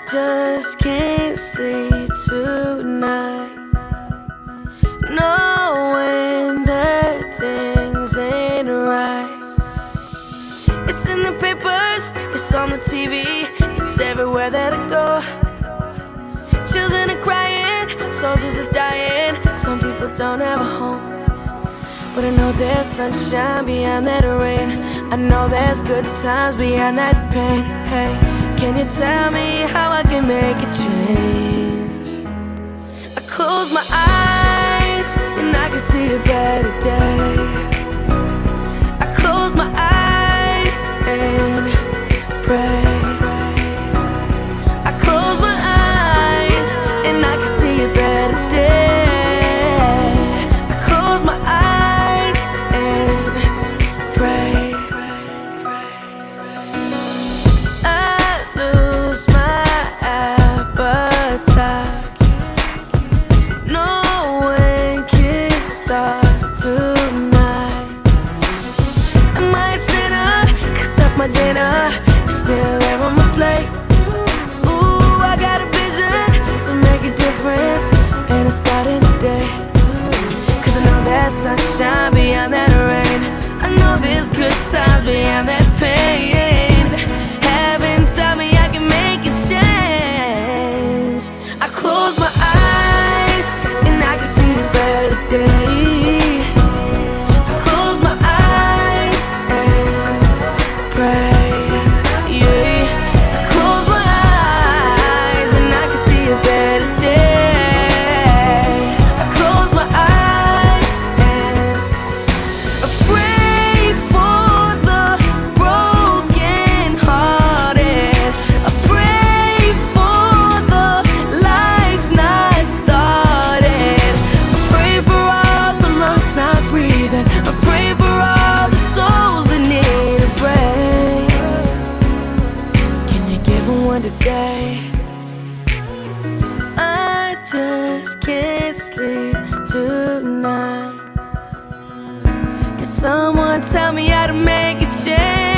just can't sleep tonight, knowing that things ain't right. It's in the papers, it's on the TV, it's everywhere that I go. Children are crying, soldiers are dying, some people don't have a home. But I know there's sunshine beyond that rain, I know there's good times beyond that pain. Hey, can you tell me how I can make a change? I close my eyes and I can see a better day. I close my eyes and pray. I close my eyes and I can see a better day. I close my eyes and pray. I lose my appetite, knowing kids start tonight. Am I a sinner? 'Cause of my dinner is still there on my plate. Ooh, I got a vision to make a difference, and it's starting today. 'Cause I know there's sunshine beyond that rain, I know there's good times beyond that pain. Heaven tell me I can make a change. I close my eyes and I can see a better day. I close my eyes and pray. Yeah. I close my eyes and I can see a better day. I close my eyes and I pray for the broken hearted. I pray for the life not started. I pray for all the lungs not breathing. I pray for all the souls that need a break. Can you give them one today? I just can't sleep tonight. Can someone tell me how to make a change?